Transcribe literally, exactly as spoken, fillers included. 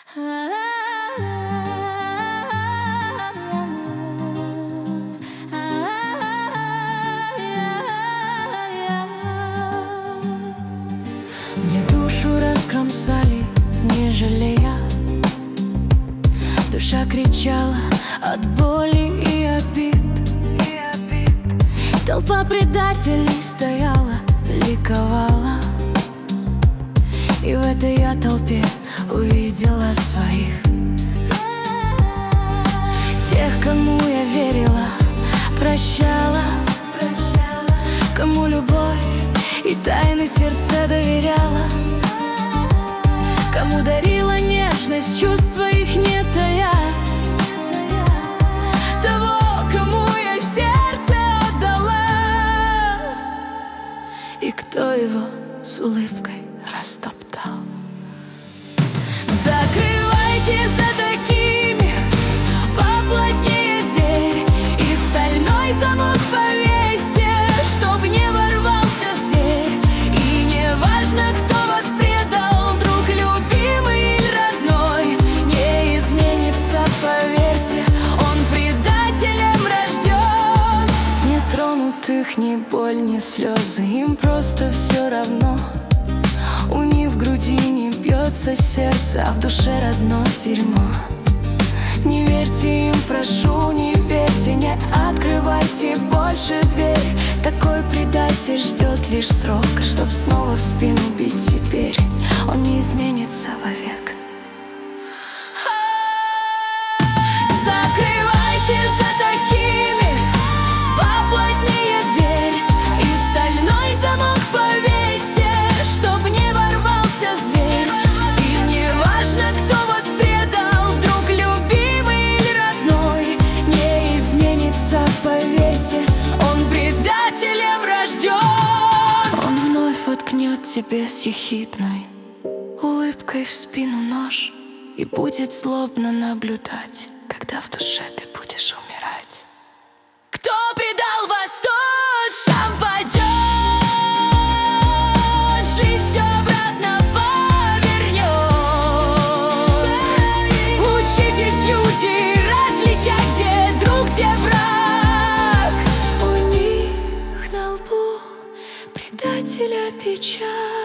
Мне душу раскромсали, не жалея. Душа кричала от боли и обид. Толпа предателей стояла, ликовала. И в этой я толпе увидела своих. Тех, кому я верила, прощала, кому любовь и тайны сердца доверяла, кому дарила нежность, чувств своих не тая. Того, кому я сердце отдала, и кто его с улыбкой растоптал. Закрывайте за такими поплотнее дверь, и стальной замок повесьте, чтоб не ворвался зверь. И не важно, кто вас предал, друг любимый или родной, не изменится, поверьте, он предателем рожден. Не тронут их ни боль, ни слезы, им просто все равно. У них в груди не бьется сердце, а в душе родное дерьмо. Не верьте им, прошу, не верьте, не открывайте больше дверь. Такой предатель ждет лишь срока, чтоб снова в спину бить теперь. Он не изменится вовек. Закрывайте за такими поплотнее дверь, и стальной замок повесьте, чтоб не ворвался зверь. И не важно, кто вас предал, друг любимый или родной, не изменится, поверьте, он предателем рожден. Он вновь воткнет тебе с ехидной улыбкой в спину нож и будет злобно наблюдать, когда в душе ты будешь умирать. Кто предал вас, тот сам пойдет. Жизнь обратно повернет. Учитесь, люди, различать, где друг, где враг. У них на лбу предателя печать.